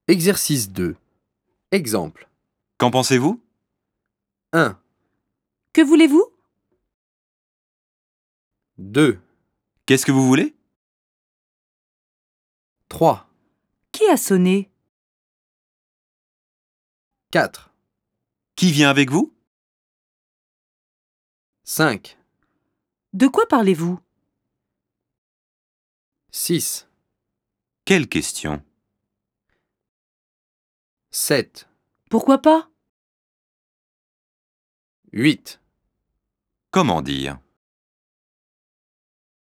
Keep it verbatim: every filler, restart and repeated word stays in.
Exercice deux. Exemple. Qu'en pensez-vous? un, Que voulez-vous? deux, Qu'est-ce que vous voulez? trois, Qui a sonné? quatre, Qui vient avec vous? cinq, De quoi parlez-vous? six, Quelle question? sept, Pourquoi pas? huit. Comment dire?